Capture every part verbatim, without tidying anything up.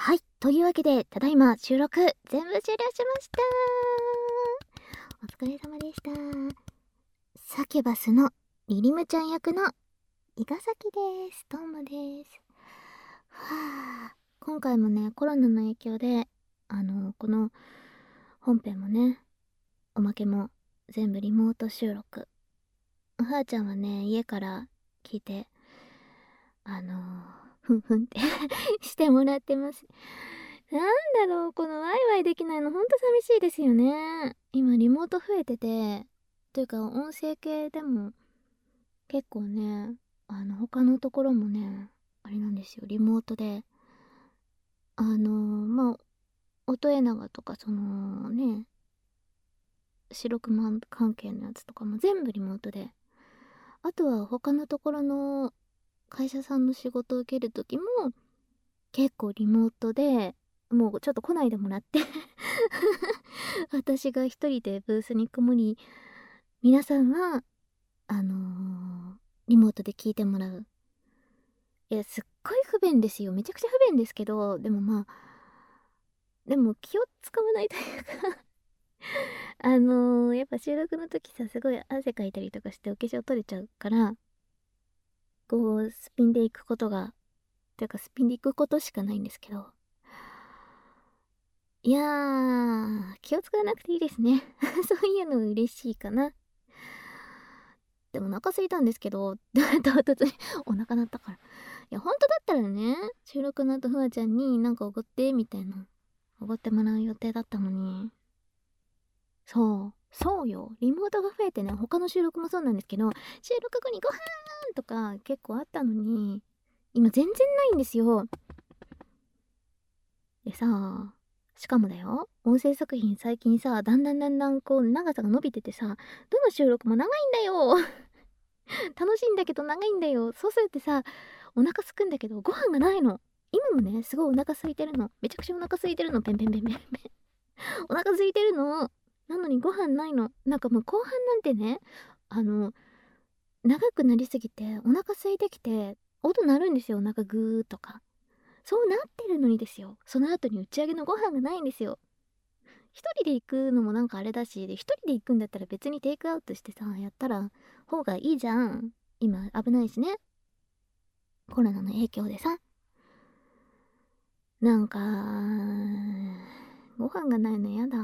はい、というわけでただいま収録全部終了しました。お疲れ様でした。サキュバスのリリムちゃん役の伊賀崎です。どうもです。はあ、今回もね、コロナの影響であのこの本編もね、おまけも全部リモート収録。おはーちゃんはね、家から聞いてあのふんふんってしてもらってます。なんだろう、このワイワイできないのほんと寂しいですよね。今リモート増えてて、というか音声系でも結構ね、あの他のところもね、あれなんですよ、リモートであのまあ音エナガとかそのね、白熊関係のやつとかも全部リモートで、あとは他のところの会社さんの仕事を受ける時も結構リモートで、もうちょっと来ないでもらって私が一人でブースにこもり、皆さんはあのー、リモートで聞いてもらう。いや、すっごい不便ですよ。めちゃくちゃ不便ですけど、でもまあでも気を使わないというかあのー、やっぱ収録の時さ、すごい汗かいたりとかしてお化粧取れちゃうから、こうスピンで行くことがていうかスピンで行くことしかないんですけど、いやー、気を使わなくていいですねそういうの嬉しいかな。でもお腹空いたんですけど唐突にお腹鳴ったから、いや本当だったらね、収録の後ふわちゃんになんかおごってみたいな、おごってもらう予定だったのに、そうそうよ、リモートが増えてね、他の収録もそうなんですけど、収録後にご飯とか結構あったのに、今全然ないんですよ。でさ、しかもだよ、音声作品最近さ、だんだんだんだんこう長さが伸びててさ、どの収録も長いんだよ楽しいんだけど長いんだよ。そうするってさ、お腹すくんだけどご飯がないの。今もね、すごいお腹空いてるの。めちゃくちゃお腹空いてるの。ペンペンペンペンペンお腹空いてるの。なのにご飯ないの。なんかもう後半なんてね、あの長くなりすぎてお腹空いてきて音鳴るんですよ。なんかグーとか。そうなってるのにですよ、その後に打ち上げのご飯がないんですよ。一人で行くのもなんかあれだし、で一人で行くんだったら別にテイクアウトしてさ、やったら方がいいじゃん。今危ないしね、コロナの影響でさ。なんかご飯がないのやだ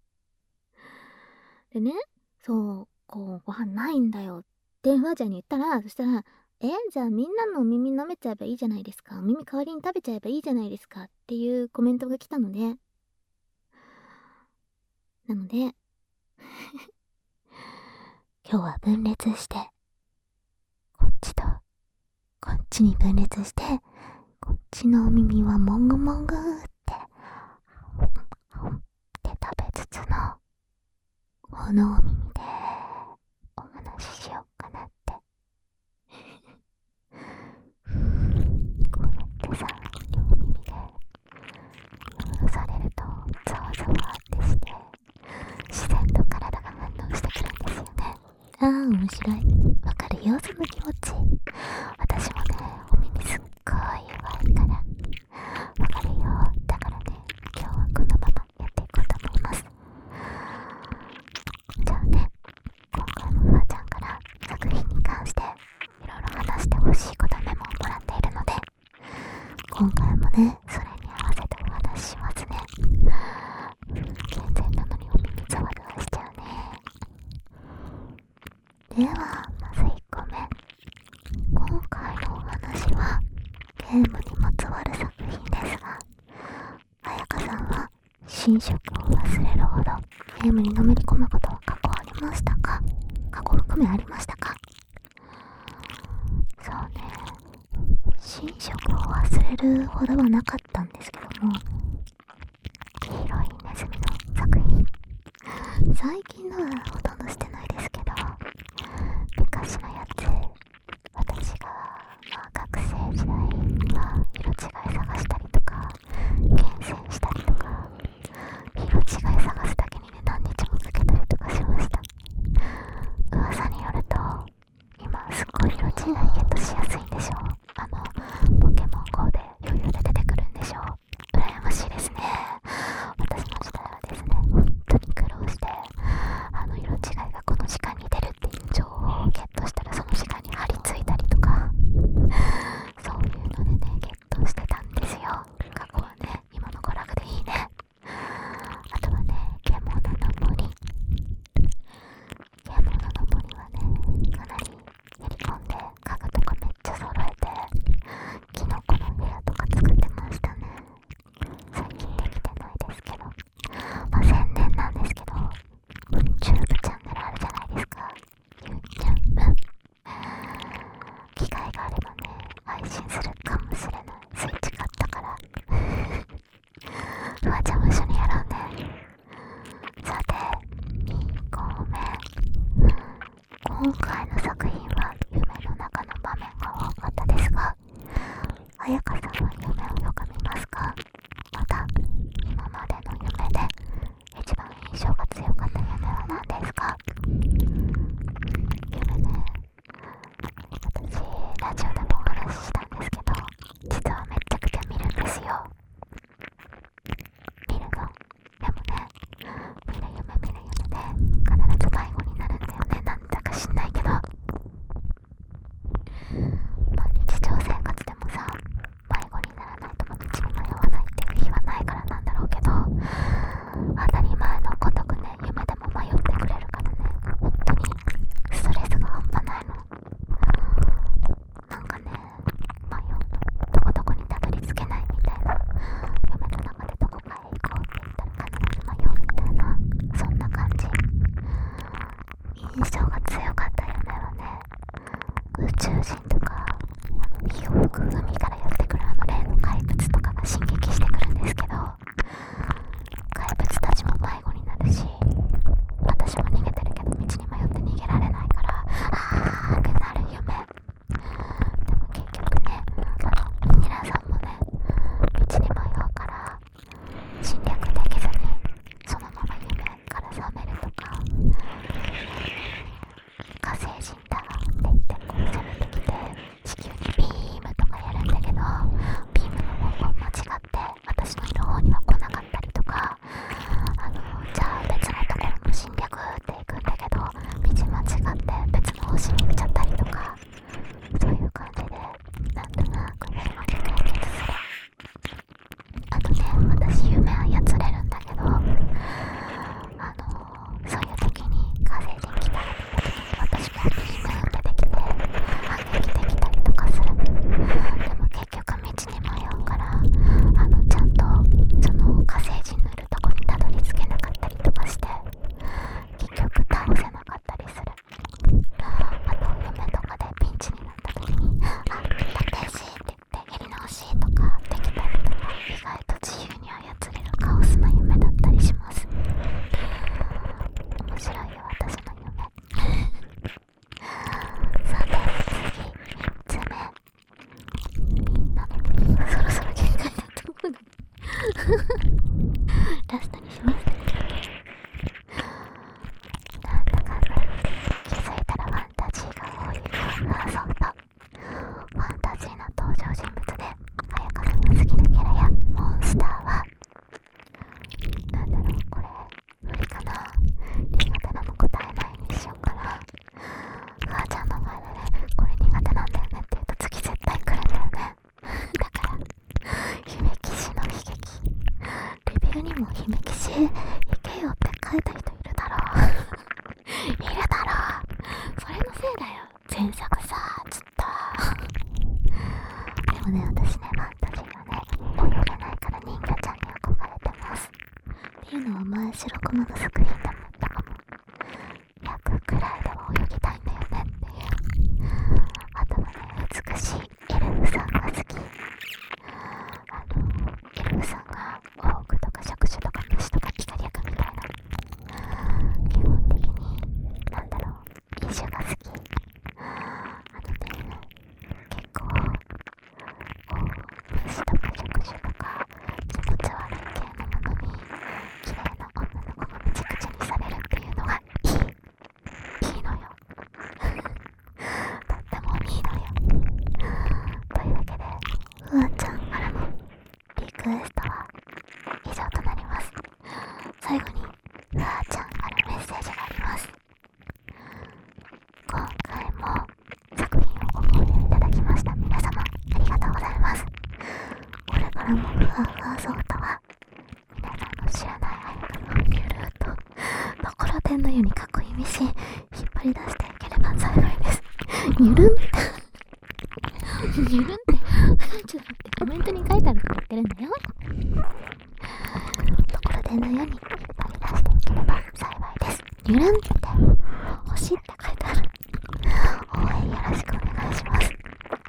でね、そうこうご飯ないんだよってふわちゃんに言ったら、そしたらえじゃあみんなのお耳舐めちゃえばいいじゃないですか、お耳代わりに食べちゃえばいいじゃないですかっていうコメントが来たので、なので今日は分裂して、こっちとこっちに分裂して、こっちのお耳はもぐもぐってって食べつつのこのお耳でお話ししようかなってこうやってさ、お耳で戻されるとざわざわってして、自然と体が反応してくるんですよね。あー面白い、わかるよその気持ち。私もね、お耳すっごい弱いからわかるよ。だからね、今日はこのままやっていこうと思います。じゃあね、今回もふわちゃんから作品に関していろいろ話してほしいことメモをもらっているので、今回もねそれに合わせてお話ししますね。健全なのにお耳ざわざわしちゃうね。ではまずいっこめ、今回のお話はゲームにまつわる作品ですが、彩香さんは寝食を忘れるほどゲームにのめり込むことは過去ありましたか？過去含めありましたか？そうね、寝食を忘れるほどはなかったんですけども、黄色いネズミの作品、最近のはほとんどしてないですけど、昔のやつ、私が、まあ、学生時代は色違い探したりとか厳選したりとか、色違い探すだけにね何日もつけたりとかしました。噂によると今すっごい色違いゲットしやすいんでしょ。あのポケモン ゴー で余裕で出てくるんでしょ。羨も姫騎士行けよって書いた人いるだろいるだろ。それのせいだよ、前作さ、ずっとでもね、私ね、ファンタジーはね、泳げないから人魚ちゃんに憧れてますっていうのは前白熊の作品で思ったかも。役くらいでは泳ぎたいんだよねっていう。あとはね、美しいエルフさんが好き。あのエルフさんがオークとか触手とか虫とか光役みたいな、基本的になんだろう、異種が好き。あのね、結構こう虫とか触手とか気持ち悪い系のものに綺麗な女の子がめちゃくちゃにされるっていうのがいいいいのよとってもいいのよ。というわけで、ふわちゃんからのリクエストは以上となります。最後にふわちゃんからメッセージがあります。今回も作品をご購入いただきました皆様、ありがとうございます。これからもふわふわソフトは皆さんの知らない間のゆるっとところてんのようにかっこいいミシン引っ張り出していければ幸いです。ゆるんゆるんってちょっと待って、コメントに書いてあるって言ってるんだよ。ところてんのように引っ張り出していければ幸いです。ゆるんって欲しいって書いてある。応援よろしくお願いします。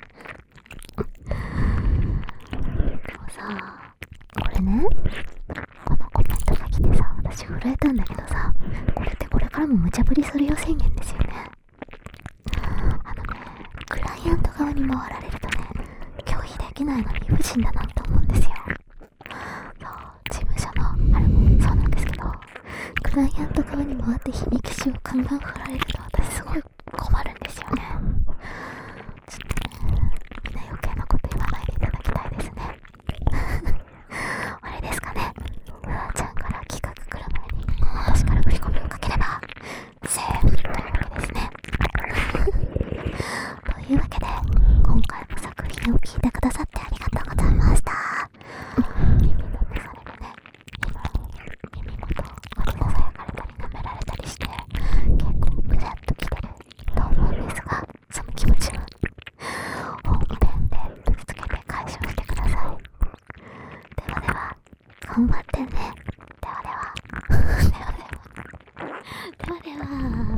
でもさ、これね、このコメントが来てさ、私震えたんだけどさ、これってこれからも無茶ぶりするよ宣言ですよね。あのね、クライアント側に回られるとね、拒否できないのに理不尽だなって思うんですよ。そう、事務所のあれもそうなんですけど、クライアント側に回って姫騎士を看板振られると私すごい困るんですよね。ちょっとね、みんな余計なこと言わないでいただきたいですねあれですかね、うわちゃんから企画来る前に私から振り込みをかければセーフというわけですねというわけで、今回も作品を聞いてくださってありがとうございました。耳のめされるね、今耳元がささやかれたり舐められたりして結構ぐちゃっときてると思うんですが、その気持ちは本編でぶつけて解消してください。ではでは、頑張ってね。ではではではではではでは